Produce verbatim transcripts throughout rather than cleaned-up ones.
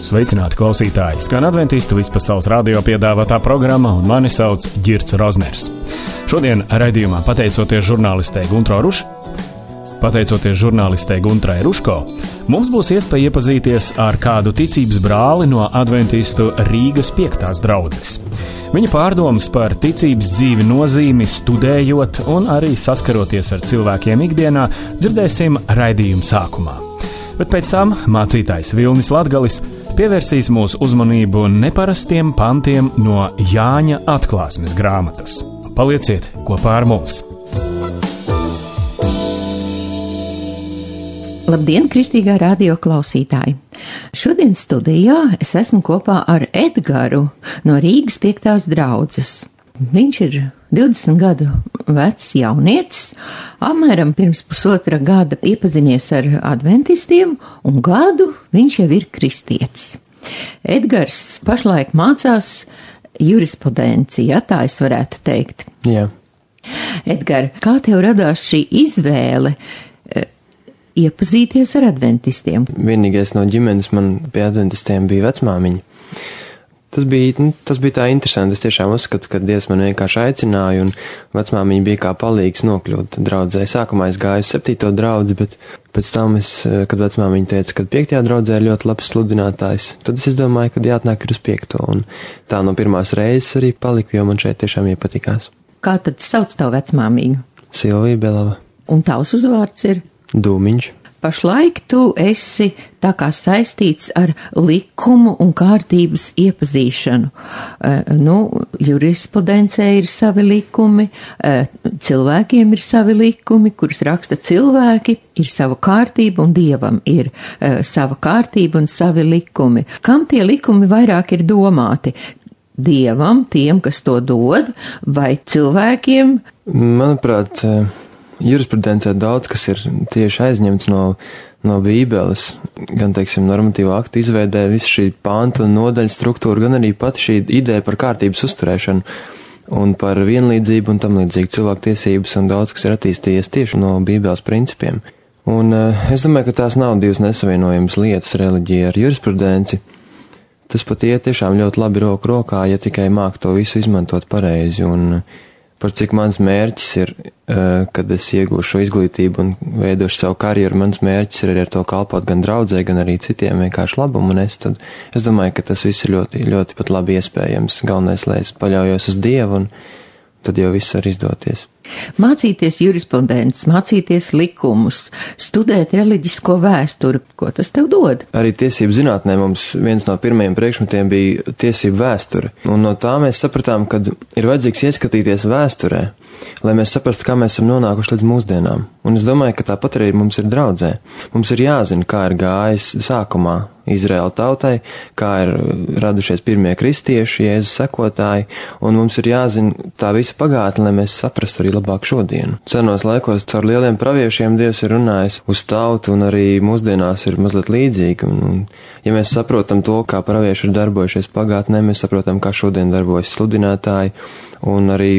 Sveicināti klausītāji! Skan Adventistu vispasaules radio piedāvātā programma, un mani sauc Ģirts Rozners. Šodien raidījumā, pateicoties žurnālistei Guntro Ruš, pateicoties žurnālistei Guntrai Ruško, mums būs iespēja iepazīties ar kādu ticības brāli no Adventistu Rīgas piektās draudzes. Viņa pārdomas par ticības dzīvi nozīmi studējot un arī saskaroties ar cilvēkiem ikdienā dzirdēsim raidījuma sākumā. Bet pēc tam mācītājs Vilnis Latgalis pievērsīs mūsu uzmanību neparastiem pantiem no Jāņa atklāsmes grāmatas. Palieciet kopā ar mums! Labdien, kristīgā radio klausītāji! Šodien studijā es esmu kopā ar Edgaru no Rīgas piektās draudzes. Viņš ir divdesmit gadu vecs jaunietis, apmēram pirms pusotra gada iepazinies ar adventistiem, un gadu viņš jau ir kristietis. Edgars pašlaik mācās jurisprudenci, ja tā es varētu teikt. Jā. Edgar, kā tev radās šī izvēle iepazīties ar adventistiem? Vienīgais no ģimenes man pie adventistiem bija vecmāmiņa. Tas bija, nu, tas bija tā interesanti. Es tiešām uzskatu, ka Dievs man vienkārši aicināja, un vecmāmiņa bija kā palīgs nokļūt draudzē. Sākumā es gāju uz septīto draudzi, bet pēc tam es, kad vecmāmiņa teica, ka piektajā draudzē ir ļoti labs sludinātājs, tad es domāju, ka jāatnāk ir uz piekto, un tā no pirmās reizes arī paliku, jo man šeit tiešām iepatikās. Kā tad sauc tavu vecmāmiņu? Silvija Belava. Un tavs uzvārds ir? Dūmiņš. Pašlaik tu esi tā kā saistīts ar likumu un kārtības iepazīšanu. Uh, nu, jurisprudencē ir savi likumi, uh, cilvēkiem ir savi likumi, kurus raksta cilvēki, ir sava kārtība, un Dievam ir uh, sava kārtība un savi likumi. Kam tie likumi vairāk ir domāti? Dievam, tiem, kas to dod, vai cilvēkiem? Manuprāt, jurisprudencē daudz, kas ir tieši aizņemts no, no Bībeles, gan, teiksim, normatīvo aktu izveidē, visu šī pāntu un nodaļu struktūru, gan arī pati šī ideja par kārtības uzturēšanu un par vienlīdzību un tam līdzīgi cilvēktiesības un daudz, kas ir attīstījies tieši no Bībeles principiem. Un es domāju, ka tās nav divas nesavienojamas lietas, reliģija ar jurisprudenci. Tas pat iet tiešām ļoti labi roku rokā, ja tikai māk to visu izmantot pareizi, un par cik mans mērķis ir, kad es iegūšu šo izglītību un veidošu savu karjeru, mans mērķis ir arī ar to kalpot gan draudzē, gan arī citiem vienkārši labumu, un es tad, es domāju, ka tas viss ir ļoti, ļoti pat labi iespējams. Galvenais, lai es paļaujos uz Dievu, un tad jau viss var izdoties. Mācīties jurisprudences, mācīties likumus, studēt reliģisko vēsturi, ko tas tev dod? Arī tiesību zinātnē mums viens no pirmajiem priekšmetiem bija tiesību vēsture, un no tā mēs sapratām, ka ir vajadzīgs ieskatīties vēsturē, lai mēs saprastu, kā mēs esam nonākuši līdz mūsdienām. Un es domāju, ka tāpat arī mums ir draudzē. Mums ir jāzina, kā ir gājis sākumā Izraēla tautai, kā ir radušies pirmie kristieši, Jēzus sekotāji, un mums ir jāzina tā visa pagātne, lai mēs saprastu arī labāk šodienu. Senos laikos caur lieliem praviešiem Dievs ir runājis uz tautu, un arī mūsdienās ir mazliet līdzīgi, un, un ja mēs saprotam to, kā pravieši ir darbojušies pagātnē, mēs saprotam, kā šodien darbojas sludinātāji, un arī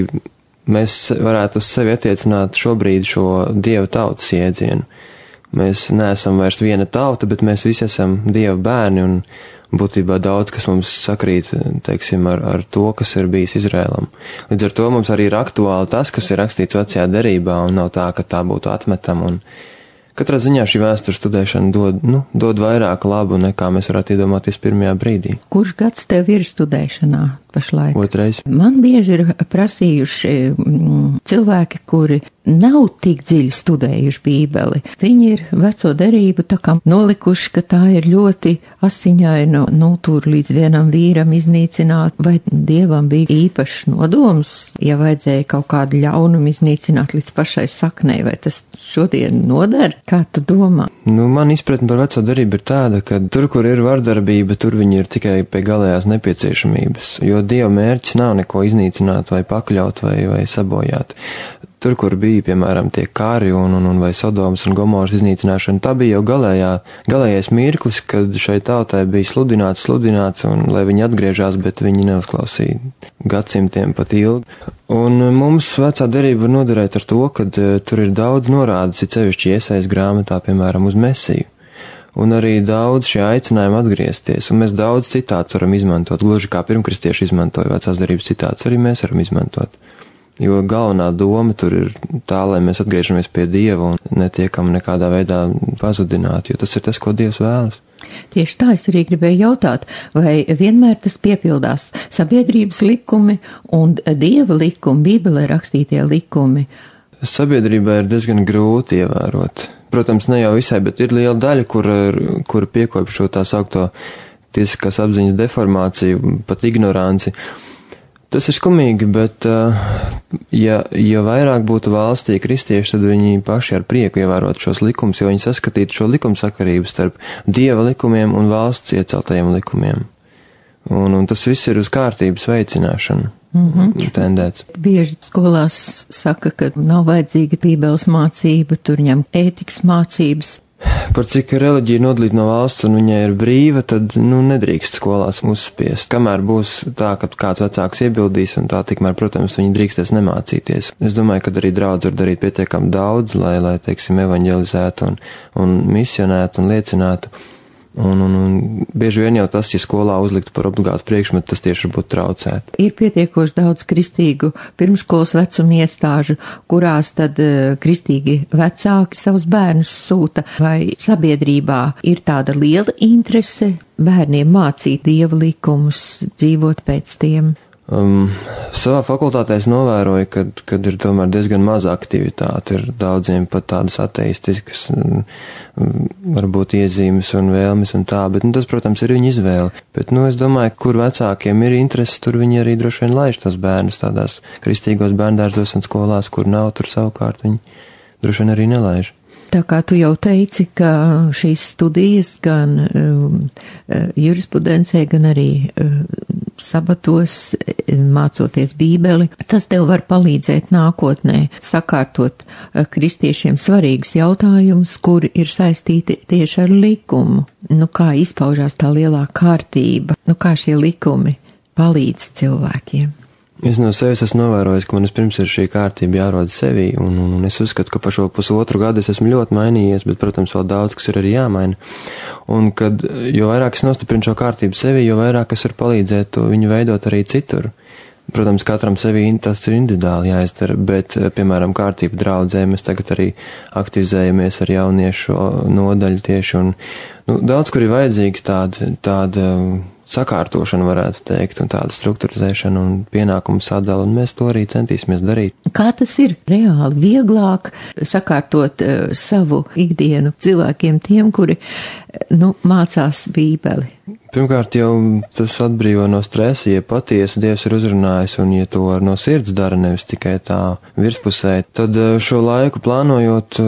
mēs varētu uz sevi attiecināt šobrīd šo Dieva tautas jēdzienu. Mēs neesam vairs viena tauta, bet mēs visi esam Dieva bērni, un būtībā daudz, kas mums sakrīt, teiksim, ar, ar to, kas ir bijis Izrēlam. Līdz ar to mums arī ir aktuāli tas, kas ir rakstīts vecajā derībā, un nav tā, ka tā būtu atmetama, un katrā ziņā šī vēstures studēšana dod, nu, dod vairāk labu, nekā mēs varētu iedomāties pirmajā brīdī. Kurš gads tev ir studēšanā pašlaik? Otrais. Man bieži ir prasījuši mm, cilvēki, kuri nav tik dziļi studējuši Bībeli. Viņi ir veco derību tā kā nolikuši, ka tā ir ļoti asiņaina, nu, tur līdz vienam vīram iznīcināt, vai Dievam bija īpašs nodoms, ja vajadzēja kaut kādu ļaunumu iznīcināt līdz pašai saknei, vai tas šodien noder? Kā tu domā? Nu, man izpratne par veco derību ir tāda, ka tur, kur ir vardarbība, tur viņi ir tikai pie galējās nepieciešamības, jo Dieva mērķis nav neko iznīcināt vai pakļaut vai, vai sabojāt. Tur, kur bija, piemēram, tie kāri un, un, un vai Sodomas un Gomoras iznīcināšana, tā bija jau galējā, galējais mirklis, kad šai tautai bija sludināts, sludināts, un lai viņi atgriežās, bet viņi neuzklausīja gadsimtiem pat ilgi. Un mums vecā derība var noderēt ar to, ka uh, tur ir daudz norādes, it sevišķi Iesajas grāmatā, piemēram, uz Mesiju. un arī daudz šie aicinājumi atgriezties, un mēs daudz citāts varam izmantot, gluži kā pirmkristieši izmantoja vecās derības citāts, arī mēs varam izmantot. Jo galvenā doma tur ir tā, lai mēs atgriežamies pie Dieva un netiekam nekādā veidā pazudināti, jo tas ir tas, ko Dievs vēlas. Tieši tā es arī gribēju jautāt, vai vienmēr tas piepildās sabiedrības likumi un Dieva likumi, Bībelē rakstītie likumi? Sabiedrībā ir diezgan grūti ievērot. Protams, ne jau visai, bet ir liela daļa, kur, kur piekopj šo tā saukto tiesiskās apziņas deformāciju, pat ignoranci. Tas ir skumīgi, bet ja, ja vairāk būtu valstī kristieši, tad viņi paši ar prieku ievērot šos likumus, jo viņi saskatītu šo likumsakarību starp Dieva likumiem un valsts ieceltajiem likumiem. Un, un tas viss ir uz kārtības veicināšanu. Mm-hmm. Tendēts. Bieži skolās saka, ka nav vajadzīga bībeles mācība, tur ņem ētikas mācības. Par cik reliģija nodalīta no valsts un viņai ir brīva, tad, nu, nedrīkst skolās uzspiest. Kamēr būs tā, ka kāds vecāks iebildīs un tā, tikmēr, protams, viņi drīkstēs nemācīties. Es domāju, ka arī draudz var darīt pietiekami daudz, lai, lai teiksim, evaņģelizētu un, un misionētu un liecinātu. Un, un, un bieži vien jau tas, ja skolā uzliktu par obligātu priekšmetu, tas tieši varbūt traucētu. Ir pietiekoši daudz kristīgu pirmskolas vecuma iestāžu, kurās tad uh, kristīgi vecāki savus bērnus sūta, vai sabiedrībā ir tāda liela interese bērniem mācīt Dieva likumus, dzīvot pēc tiem? Um, savā fakultātē es novēroju, kad, kad ir tomēr diezgan maza aktivitāte, ir daudziem pat tādas ateistiskas, um, varbūt iezīmes un vēlmes un tā, bet, nu, tas, protams, ir viņa izvēle. Bet, nu, es domāju, kur vecākiem ir interesi, tur viņi arī droši vien laiž tos bērnus tādās kristīgos bērndārzos un skolās, kur nav, tur savukārt viņi droši vien arī nelaiž. Tā kā tu jau teici, ka šīs studijas gan um, jurisprudencē, gan arī um, sabatos, mācoties Bībeli, tas tev var palīdzēt nākotnē sakārtot uh, kristiešiem svarīgus jautājumus, kuri ir saistīti tieši ar likumu. Nu, kā izpaužās tā lielā kārtība, nu, kā šie likumi palīdz cilvēkiem. Es no sevis esmu novērojis, ka man vispirms ir šī kārtība jārod sevī, un, un, un es uzskatu, ka pa šo pusotru gadu es esmu ļoti mainījies, bet, protams, vēl daudz, kas ir arī jāmaina. Un kad, jo vairāk es nostiprinu šo kārtību sevī, jo vairāk es varu palīdzēt to viņu veidot arī citur. Protams, katram sevī tas ir individuāli jāizdara, bet, piemēram, kārtība draudzē mēs tagad arī aktivizējamies ar jauniešu nodaļu tieši, un, nu, daudz, kur ir vajadzīgs tāda, tāda sakārtošana, varētu teikt, un tāda strukturizēšana un pienākumu sadala, un mēs to arī centīsimies darīt. Kā tas ir reāli vieglāk sakārtot uh, savu ikdienu cilvēkiem, tiem, kuri, nu, mācās Bībeli? Pirmkārt, jau tas atbrīvo no stresa, ja patiesi Dievs ir uzrunājis, un ja to no sirds dara, nevis tikai tā virspusē, tad šo laiku plānojot,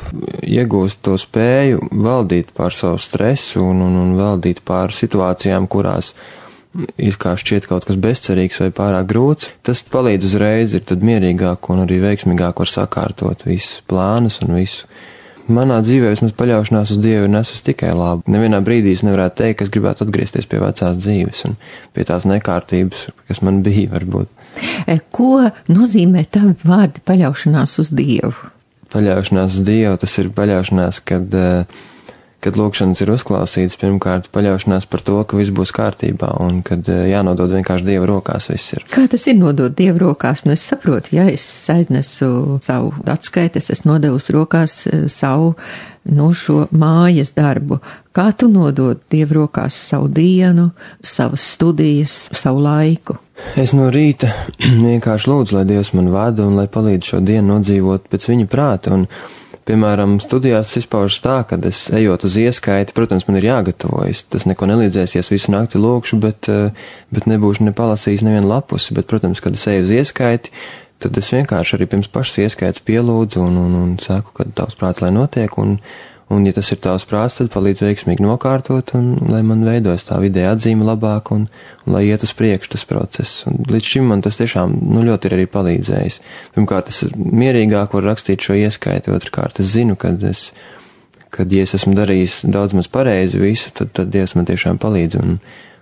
iegūst to spēju valdīt pār savu stresu un, un, un valdīt pār situācijām, kurās it kā šķiet kaut kas bezcerīgs vai pārāk grūts. Tas palīdz uzreiz, ir tad mierīgāk un arī veiksmīgāk var sakārtot visus plānus un visu. Manā dzīvē vismaz paļaušanās uz Dievu ir nesus tikai labu. Nevienā brīdī es nevarētu teikt, ka es gribētu atgriezties pie vecās dzīves un pie tās nekārtības, kas man bija, varbūt. Ko nozīmē tavi vārdi paļaušanās uz Dievu? Paļaušanās uz Dievu, tas ir paļaušanās, kad, kad lūkšanas ir uzklausītas, pirmkārt paļaušanās par to, ka viss būs kārtībā un kad jānodod vienkārši Dieva rokās viss ir. Kā tas ir nodot Dieva rokās? Nu, es saprotu, ja es aiznesu savu atskaiti, es esmu nodevusi rokās savu, nu, šo mājas darbu. Kā tu nodod Dieva rokās savu dienu, savas studijas, savu laiku? Es no rīta vienkārši lūdzu, lai Dievs man vada un lai palīdz šo dienu nodzīvot pēc viņa prāta. Un, piemēram, studijās izpaužas tā, kad es ejot uz ieskaiti, protams, man ir jāgatavojas. Tas neko nelīdzēs, ja es visu nakti lūkšu, bet, bet nebūšu ne palasījis nevienu lapusi. Bet, protams, kad es eju uz ieskaiti, tad es vienkārši arī pirms pašas ieskaitas pielūdzu un, un, un saku, ka tavs prāts lai notiek, un, un ja tas ir tavs prāts, tad palīdz veiksmīgi nokārtot, un lai man veidojas tā vidē atzīme labāk, un, un lai iet uz priekšu tas process. Un līdz šim man tas tiešām, nu, ļoti ir arī palīdzējis. Pirmkārt, es mierīgāk varu rakstīt šo ieskaiti, otrkārt, es zinu, kad es, kad, ja es esmu darījis daudz maz pareizi visu, tad, tad Dievs man tiešām palīdz, un,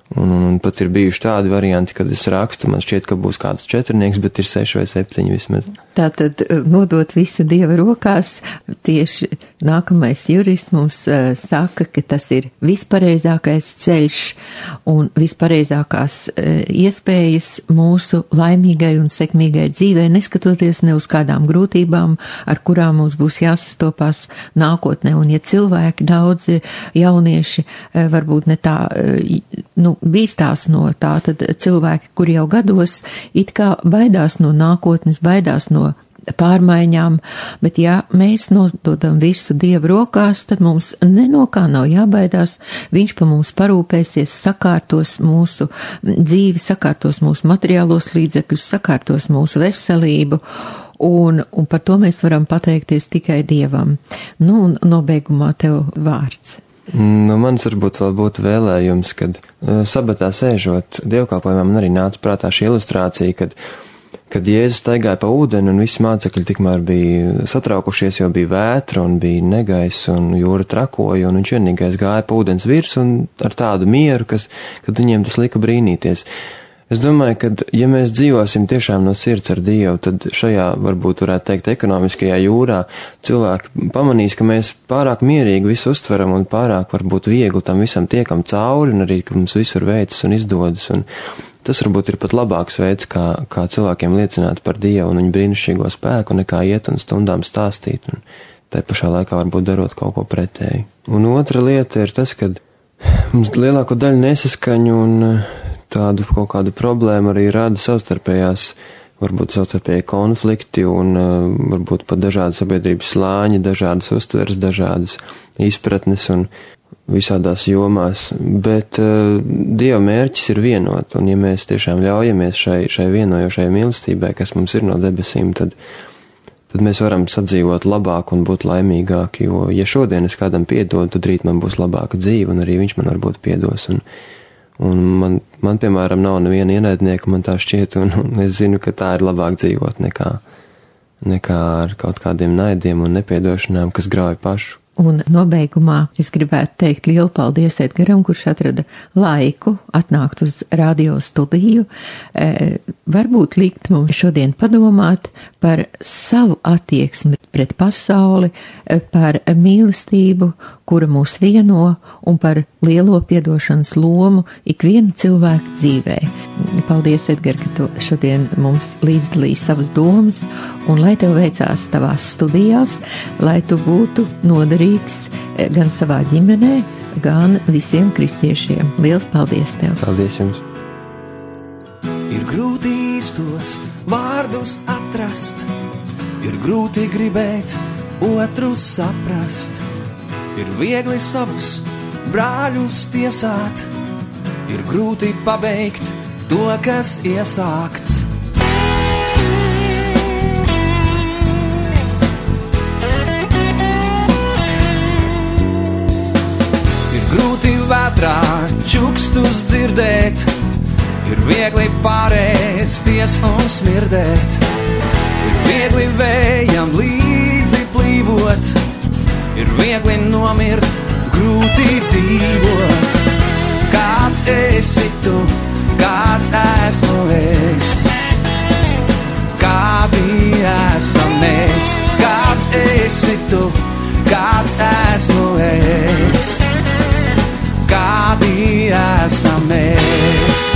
Un, un, un pat ir bijuši tādi varianti, kad es rakstu, man šķiet, ka būs kāds četrnieks, bet ir seši vai septiņi vismaz. Tātad nodot visu Dieva rokās, tieši nākamais jurists mums uh, saka, ka tas ir vispareizākais ceļš un vispareizākās uh, iespējas mūsu laimīgai un sekmīgai dzīvei, neskatoties ne uz kādām grūtībām, ar kurām mums būs jāsastopās nākotnē. Un ja cilvēki daudzi jaunieši uh, varbūt ne tā, uh, nu, bīstās no tā, tad cilvēki, kuri jau gados it kā baidās no nākotnes, baidās no pārmaiņām, bet ja mēs nododam visu Dievu rokās, tad mums ne no kā nav jābaidās, viņš pa mums parūpēsies, sakārtos mūsu dzīvi, sakārtos mūsu materiālos līdzekļus, sakārtos mūsu veselību, un, un par to mēs varam pateikties tikai Dievam. Nu, un nobeigumā tev vārds. Nu, mans varbūt vēl būtu vēlējums, kad uh, sabatā sēžot dievkalpojumā, man arī nāca prātā šī ilustrācija, kad, kad Jēzus staigāja pa ūdeni un visi mācekļi tikmēr bija satraukušies, jo bija vētra un bija negaiss un jūra trakoja, un viņš vienīgais gāja pa ūdens virs un ar tādu mieru, kas, kad viņiem tas lika brīnīties. Es domāju, ka ja mēs dzīvosim tiešām no sirds ar Dievu, tad šajā, varbūt varētu teikt, ekonomiskajā jūrā cilvēki pamanīs, ka mēs pārāk mierīgi visu uztveram un pārāk varbūt viegli tam visam tiekam cauri un arī, ka mums visur veicas un izdodas. Un tas varbūt ir pat labāks veids, kā, kā cilvēkiem liecināt par Dievu un viņu brīnišķīgo spēku, nekā iet un stundām stāstīt un tai pašā laikā varbūt darot kaut ko pretēji. Un otra lieta ir tas, ka mums lielāko daļu nesaskaņu un tādu kaut kādu problēmu arī rada savstarpējās, varbūt savstarpēji konflikti un uh, varbūt pat dažādi sabiedrības slāņi, dažādas uztveres, dažādas izpratnes un visādās jomās, bet uh, Dieva mērķis ir vienot, un ja mēs tiešām ļaujamies šai, šai vienojošai mīlestībai, kas mums ir no debesīm, tad, tad mēs varam sadzīvot labāk un būt laimīgāki, jo ja šodien es kādam piedodu, tad rīt man būs labāka dzīve, un arī viņš man varbūt piedos, un Un man, man, piemēram, nav neviena ienaidnieka, man tā šķiet, un, un es zinu, ka tā ir labāk dzīvot nekā, nekā ar kaut kādiem naidiem un nepiedošanām, kas grauj pašu. Un nobeigumā es gribētu teikt lielu paldies Edgaram, kurš atrada laiku atnākt uz radio studiju. E, varbūt likt mums šodien padomāt par savu attieksmi pret pasauli, par mīlestību, kura mūs vieno, un par lielo piedošanas lomu ikviena cilvēka dzīvē. Paldies, Edgar, ka tu šodien mums līdzdalīji savas domas, un lai tev veicās tavās studijās, lai tu būtu noderīgs gan savā ģimenē, gan visiem kristiešiem. Liels paldies tev! Paldies jums! Ir grūti īstos vārdus atrast, ir grūti gribēt otrus saprast, ir viegli savus brāļus tiesāt, ir grūti pabeigt to, kas iesākts. Ir grūti vētrā čukstus dzirdēt, ir viegli pārēsties un smirdēt, ir viegli vējam līdzi plīvot, ir viegli nomirt, grūti dzīvot. Kāds esi tu, kāds esmu es, kādi esam mēs. Kāds esi tu, kāds esmu es, kādi esam mēs.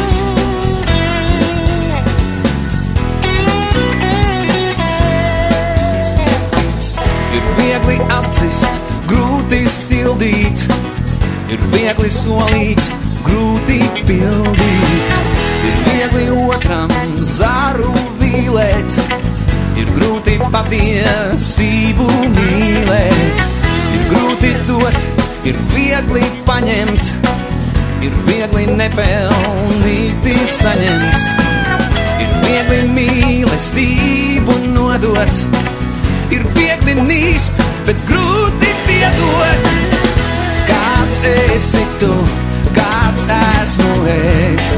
Ir viegli atzist, grūti sildīt, ir viegli solīt, grūti pildīt, ir viegli otram zaru vīlēt, ir grūti patiesību mīlēt, ir grūti dot, ir viegli paņemt, ir viegli nepelnīti saņemt, ir viegli mīlestību nodot, ir viegli nīst, bet grūti piedot. Kāds esi tu, kāds esmu es,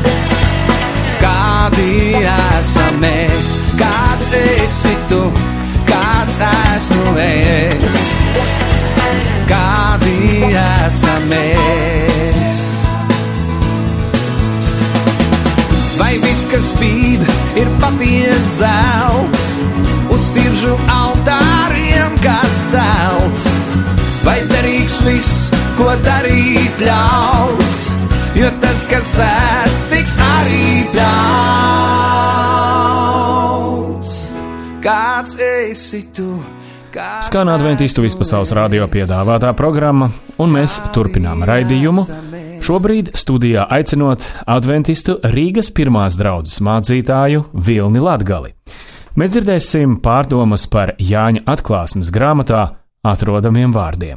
kādi esam mēs. Kāds esi tu, kāds esmu es, kādi esam mēs. spīd, ir paties zelts, uz siržu altāriem, kas celts. Vai derīgs viss, ko darīt ļauts, jo tas, kas ēs, tiks arī pļauts. Kāds esi tu? Skan Adventistu vispasaules radio piedāvātā programma, un mēs turpinām raidījumu. Šobrīd studijā aicinot Adventistu Rīgas pirmās draudzes mācītāju Vilni Latgali. Mēs dzirdēsim pārdomas par Jāņa atklāsmes grāmatā atrodamiem vārdiem.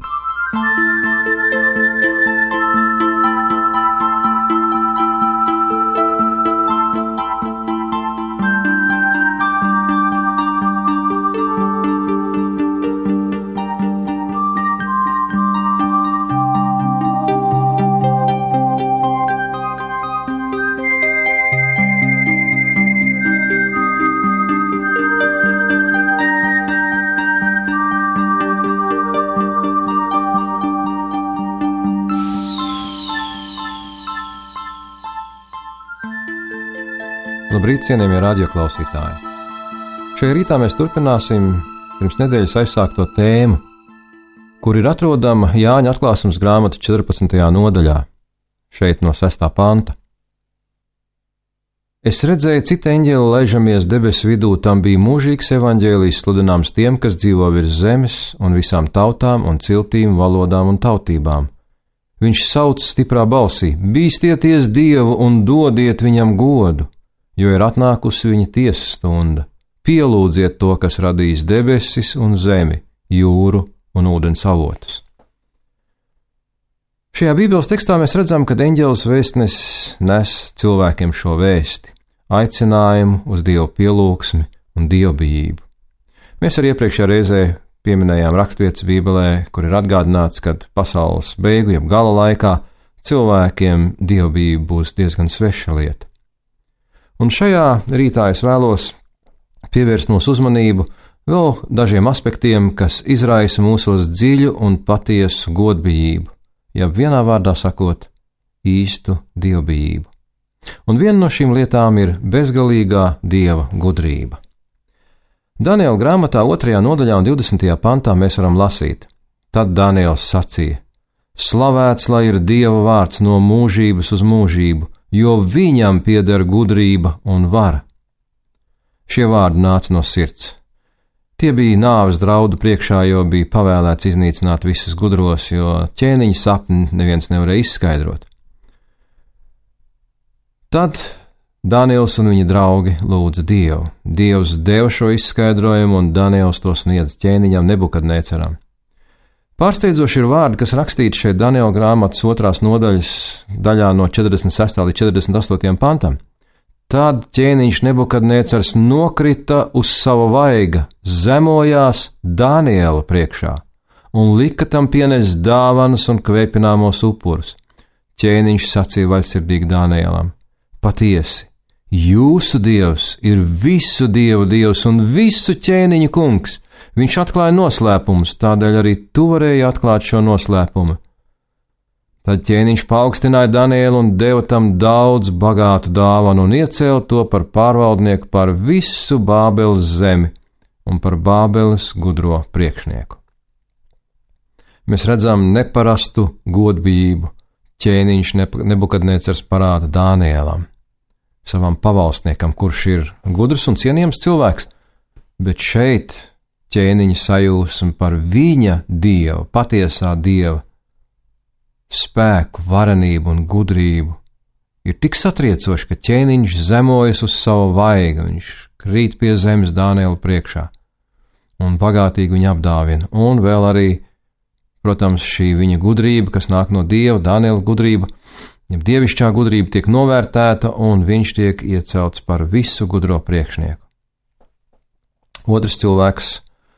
Labrīt, cienījamie radioklausītāji! Šajā rītā mēs turpināsim pirms nedēļas aizsākto tēmu, kur ir atrodama Jāņa atklāsmes grāmata četrpadsmitajā nodaļā, šeit no sestā panta. Es redzēju citu eņģeli laižamies debesu vidū, tam bija mūžīgs evaņģēlijs sludināms tiem, kas dzīvo virs zemes, un visām tautām un ciltīm, valodām un tautībām. Viņš sauc stiprā balsī: bīstieties Dievu un dodiet viņam godu, jo ir atnākusi viņa tiesas stunda. Pielūdziet to, kas radījis debesis un zemi, jūru un ūdens avotus. Šajā Bībeles tekstā mēs redzam, ka eņģelis vēstnesis nes cilvēkiem šo vēsti, aicinājumu uz Dievu pielūgsmi un dievbijību. Mēs arī iepriekšējā reizē pieminējām rakstvietas Bībelē, kur ir atgādināts, ka pasaules beigu jeb gala laikā cilvēkiem dievbijība būs diezgan sveša lieta. Un šajā rītā es vēlos pievērst mūsu uzmanību vēl dažiem aspektiem, kas izraisa mūsos dziļu un patiesu godbijību, ja vienā vārdā sakot, īstu dievbijību. Un viena no šīm lietām ir bezgalīgā Dieva gudrība. Daniela grāmatā otrajā nodaļā un divdesmitajā pantā mēs varam lasīt: Tad Daniels sacīja: Slavēts lai ir Dieva vārds no mūžības uz mūžību, jo viņam pieder gudrība un vara. Šie vārdi nāca no sirds. Tie bija nāves draudu priekšā, jo bija pavēlēts iznīcināt visus gudros, jo ķēniņa sapni neviens nevarēja izskaidrot. Tad Daniels un viņa draugi lūdza Dievu. Dievs deva šo izskaidrojumu, un Daniels to sniedz ķēniņam Nebukadnēcaram. Pārsteidzoši ir vārdi, kas rakstīti šeit Daniela grāmatas otrās nodaļas daļā no četrdesmit sestā līdz četrdesmit astotajam pantam. Tad ķēniņš Nebukadnēcars nokrita uz sava vaiga, zemojās Daniela priekšā un lika tam pienest dāvanas un kvēpināmos upurus. Ķēniņš sacīja vaļsirdīgi Danielam: Patiesi, jūsu Dievs ir visu dievu Dievs un visu ķēniņu kungs. Viņš atklāja noslēpumus, tādēļ arī tu varēji atklāt šo noslēpumu. Tad ķēniņš paaugstināja Danielu un deva tam daudz bagātu dāvanu un iecēla to par pārvaldnieku par visu Bābeles zemi un par Bābeles gudro priekšnieku. Mēs redzam neparastu godbijību. Ķēniņš Nebukadnēcars parāda Danielam, savam pavalstniekam, kurš ir gudrs un cienījams cilvēks, bet šeit ķēniņa sajūsma par viņa Dieva, patiesā Dieva spēku, varenību un gudrību ir tik satriecoši, ka ķēniņš zemojas uz savu vaigu, viņš krīt pie zemes Daniela priekšā un bagātīgi viņu apdāvina. Un vēl arī, protams, šī viņa gudrība, kas nāk no Dieva, Daniela gudrība, ja dievišķā gudrība tiek novērtēta un viņš tiek iecelts par visu gudro priekšnieku. Otrs cilvēks,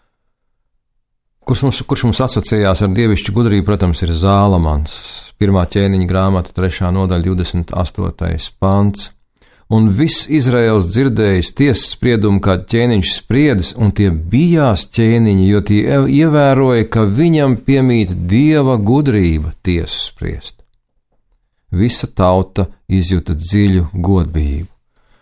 Kurš mums, kurš mums asociējās ar dievišķu gudrību, protams, ir Zālamans. Pirmā ķēniņa grāmata, trešā nodaļa, divdesmit astotais pants. Un viss Izraels dzirdējis tiesas spriedumu, kā ķēniņš spriedis, un tie bijās ķēniņi, jo tie ievēroja, ka viņam piemīt Dieva gudrība tiesu spriest. Visa tauta izjuta dziļu godbijību.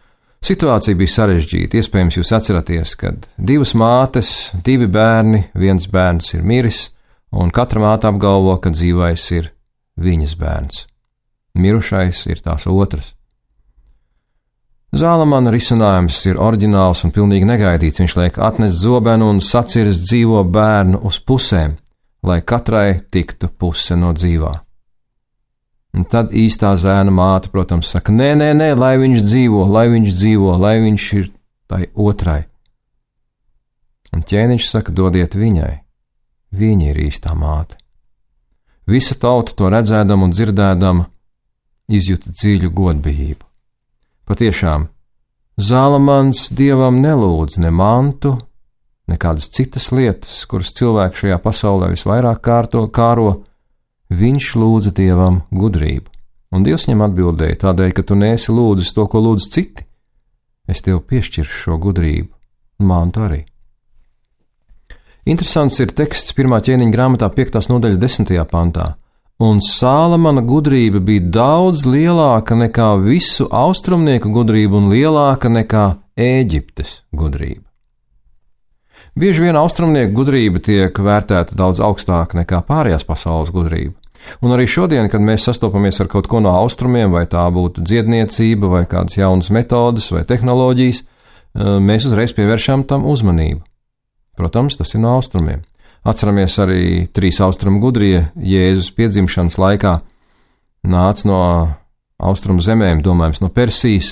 Situācija bija sarežģīta. Iespējams, jūs atceraties, kad divas mātes, divi bērni, viens bērns ir miris, un katra māte apgalvo, ka dzīvais ir viņas bērns. Mirušais ir tās otras. Zālamana risinājums ir oriģināls un pilnīgi negaidīts. Viņš liek atnest zobenu un sacirst dzīvo bērnu uz pusēm, lai katrai tiktu puse no dzīvā. Un tad īstā zēna māte, protams, saka, nē, nē, nē, lai viņš dzīvo, lai viņš dzīvo, lai viņš ir tai otrai. Un ķēniņš saka, dodiet viņai, viņa ir īstā māte. Visa tauta to redzēdama un dzirdēdama izjuta dziļu godbijību. Patiešām, Zālamans Dievam nelūdz ne mantu, nekādas citas lietas, kuras cilvēki šajā pasaulē visvairāk kārto, kāro, viņš lūdza Dievam gudrību. Un Dievs viņam atbildēja, tādēļ, ka tu neesi lūdzis to, ko lūdz citi, es tev piešķiršu šo gudrību, un mantu arī. Interesants ir teksts pirmā ķēniņa grāmatā piektās nodaļas desmitajā pantā. Un Sālamana gudrība bija daudz lielāka nekā visu austrumnieku gudrību un lielāka nekā Ēģiptes gudrība. Bieži vien austrumnieku gudrība tiek vērtēta daudz augstāk nekā pārējās pasaules gudrība. Un arī šodien, kad mēs sastopamies ar kaut ko no austrumiem, vai tā būtu dziedniecība, vai kādas jaunas metodas, vai tehnoloģijas, mēs uzreiz pievēršam tam uzmanību. Protams, tas ir no austrumiem. Atceramies arī trīs austrumu gudrie Jēzus piedzimšanas laikā nāca no austrumu zemēm, domājams no Persijas,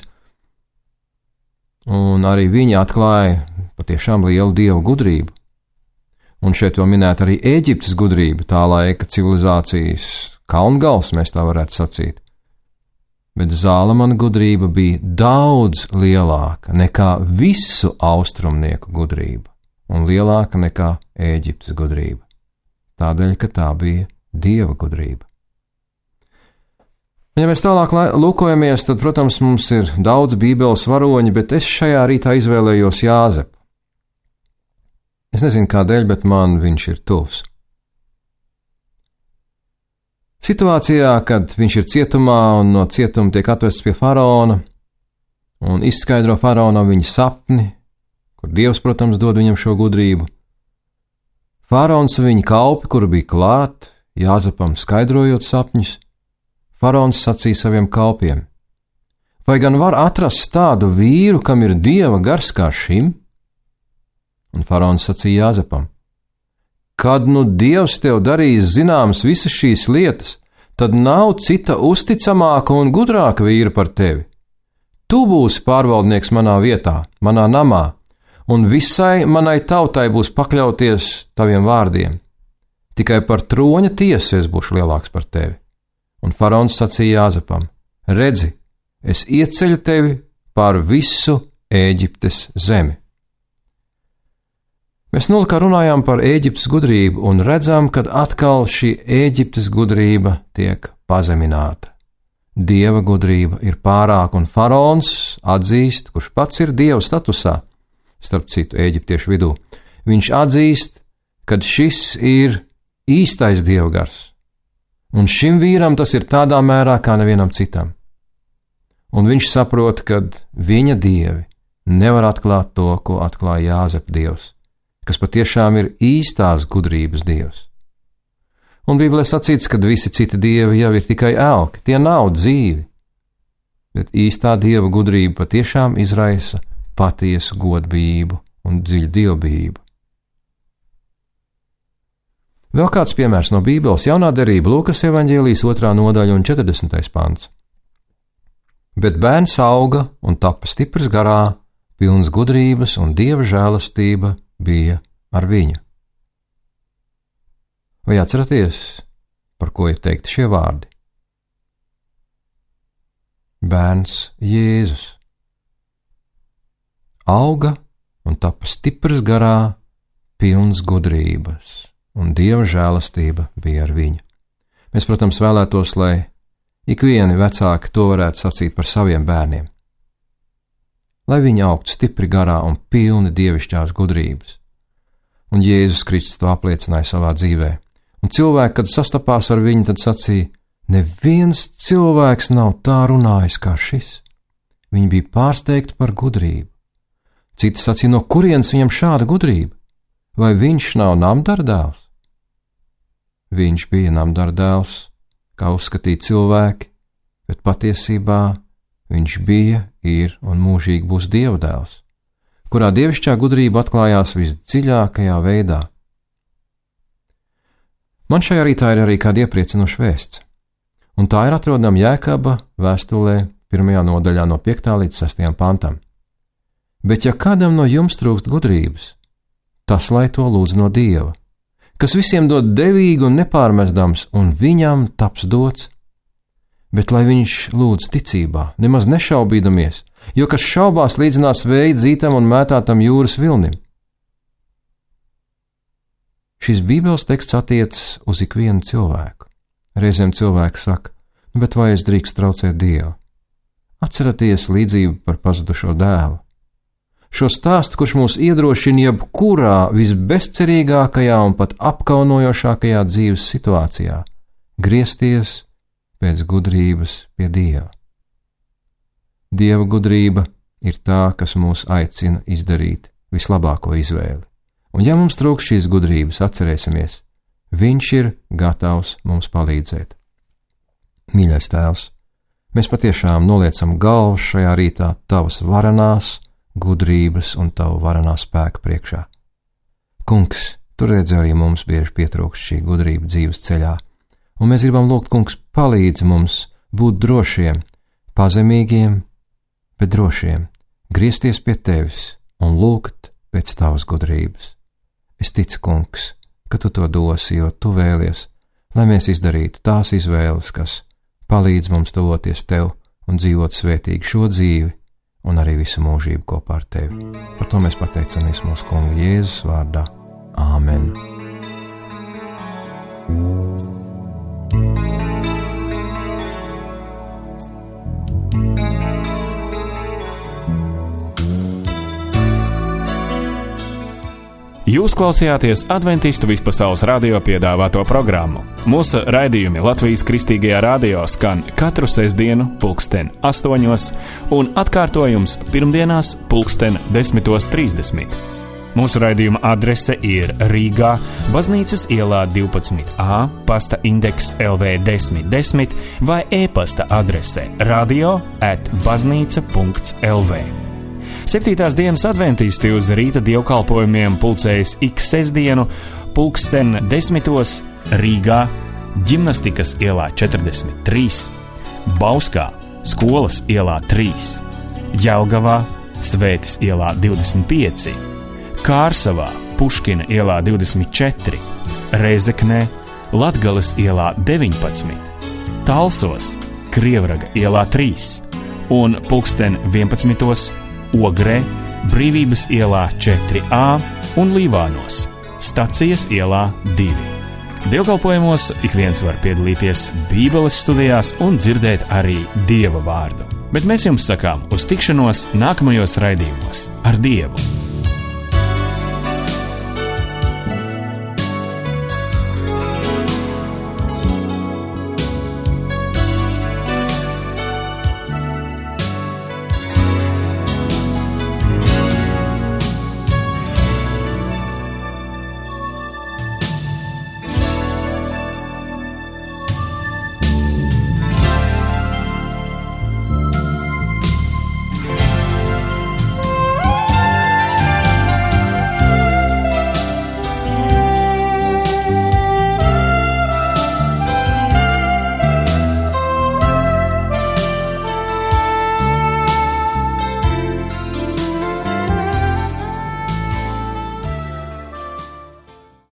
un arī viņi atklāja patiešām lielu dievu gudrību. Un šeit to minēt arī Ēģiptes gudrība, tā laika civilizācijas kalngals, mēs tā varētu sacīt. Bet Zālamana gudrība bija daudz lielāka nekā visu austrumnieku gudrība. Un lielāka nekā Ēģiptes gudrība, tādēļ, ka tā bija dieva gudrība. Ja mēs tālāk lūkojamies, tad, protams, mums ir daudz bībeles varoņi, bet es šajā rītā izvēlējos Jāzepu. Es nezinu kādēļ, bet man viņš ir tuvs. Situācijā, kad viņš ir cietumā un no cietuma tiek atvests pie faraona un izskaidro faraonam viņa sapni, kur Dievs, protams, dod viņam šo gudrību. Faraons viņa kalpi, kuru bija klāt, Jāzepam skaidrojot sapņus, faraons sacīja saviem kalpiem: vai gan var atrast tādu vīru, kam ir Dieva gars kā šim? Un faraons sacīja Jāzepam: kad nu Dievs tev darīs zināmas visas šīs lietas, tad nav cita uzticamāka un gudrāka vīra par tevi. Tu būsi pārvaldnieks manā vietā, manā namā, un visai manai tautai būs pakļauties taviem vārdiem. Tikai par troņa tiesu es būšu lielāks par tevi. Un faraons sacīja Jāzepam: redzi, es ieceļu tevi pār visu Ēģiptes zemi. Mēs nulkā runājām par Ēģiptes gudrību un redzam, kad atkal šī Ēģiptes gudrība tiek pazemināta. Dieva gudrība ir pārāk, un faraons atzīst, kurš pats ir dieva statusā, starp citu eģiptiešu vidū. Viņš atzīst, ka šis ir īstais dieva gars, un šim vīram tas ir tādā mērā kā nevienam citam. Un viņš saprot, ka viņa dievi nevar atklāt to, ko atklāja Jāzepa dievs, kas patiešām ir īstās gudrības dievs. Un Bībelē sacīts, ka visi citi dievi jau ir tikai elki, tie nav dzīvi, bet īstā dieva gudrība patiešām izraisa patiesu godbijību un dziļu dievbijību. Vēl kāds piemērs no Bībeles, jaunā derība, Lūkas evaņģēlijas otrā nodaļa un četrdesmitais pants. Bet bērns auga un tapa stiprs garā, pilns gudrības, un dieva žēlastība bija ar viņu. Vai atceraties, par ko ir teikti šie vārdi? Bērns Jēzus auga un tapa stiprs garā, pilns gudrības, un dieva žēlastība bija ar viņu. Mēs, protams, vēlētos, lai ikvieni vecāki to varētu sacīt par saviem bērniem. Lai viņi augtu stipri garā un pilni dievišķās gudrības. Un Jēzus Kristus to apliecināja savā dzīvē. Un cilvēki, kad sastapās ar viņu, tad sacīja: neviens cilvēks nav tā runājis kā šis. Viņi bija pārsteigti par gudrību. Citi sacīja, no kurienes viņam šāda gudrība? Vai viņš nav Namdara dēls? Viņš bija Namdara dēls, kā uzskatīja cilvēki, bet patiesībā viņš bija, ir un mūžīgi būs Dieva dēls, kurā dievišķā gudrība atklājās visdziļākajā veidā. Man šajā rītā ir arī kāda iepriecinoša vēsts, un tā ir atrodama Jēkaba vēstulē pirmajā nodaļā no piektā līdz sestajam pantam. Bet ja kādam no jums trūkst gudrības, tas lai to lūdz no Dieva, kas visiem dod devīgi un nepārmestams, un viņam taps dots. Bet lai viņš lūdz ticībā, nemaz nešaubīdamies, jo kas šaubās līdzinās vēja dzītam un mētātam jūras vilnim. Šis Bībeles teksts attiecas uz ikvienu cilvēku. Reizēm cilvēks saka, bet vai es drīkst traucēt Dievu? Atceraties līdzību par pazudušo dēlu. Šo stāstu, kurš mūs iedrošina jebkurā visbezcerīgākajā un pat apkaunojošākajā dzīves situācijā, griezties pēc gudrības pie Dieva. Dieva gudrība ir tā, kas mūs aicina izdarīt vislabāko izvēli. Un ja mums trūkst šīs gudrības, atcerēsimies, Viņš ir gatavs mums palīdzēt. Mīļais Tēvs, mēs patiešām noliecam galvu šajā rītā Tavas varenās gudrības un Tavu varenā spēka priekšā. Kungs, Tu redzi arī mums bieži pietrūkst šī gudrība dzīves ceļā, un mēs gribam lūgt, Kungs, palīdzi mums būt drošiem, pazemīgiem, bet drošiem, griezties pie Tevis un lūgt pēc Tavas gudrības. Es ticu, Kungs, ka Tu to dosi, jo Tu vēlies, lai mēs izdarītu tās izvēles, kas palīdz mums tuvoties Tev un dzīvot svētīgi šo dzīvi un arī visu mūžību kopā ar Tevi. Par to mēs pateicamies mūsu Kunga Jēzus vārdā. Āmen! Jūs klausījāties Adventistu vispasaules radio piedāvāto programmu. Mūsu raidījumi Latvijas Kristīgajā radio skan katru sestdienu pulksten astoņos un atkārtojums pirmdienās pulksten desmitos trīsdesmit. Mūsu raidījuma adrese ir Rīgā, Baznīcas ielā divpadsmit A, pasta indeks L V desmit desmit vai e-pasta adrese radio at baznīca punkts L V. Septītās dienas adventisti uz rīta dievkalpojumiem pulcējas ik sestdienu pulksten desmitos Rīgā, Ģimnastikas ielā četrdesmit trīs, Bauskā, Skolas ielā trīs, Jelgavā, Svētes ielā divdesmit pieci, Kārsavā, Puškina ielā divdesmit četri, Rēzeknē, Latgales ielā deviņpadsmit, Talsos, Krievraga ielā trīs un pulksten vienpadsmitos Ogrē, Brīvības ielā četri A un Līvānos, Stacijas ielā divi. Dievkalpojumos ik viens var piedalīties Bībeles studijās un dzirdēt arī Dieva vārdu. Bet mēs jums sakām uz tikšanos nākamajos raidījumos ar Dievu!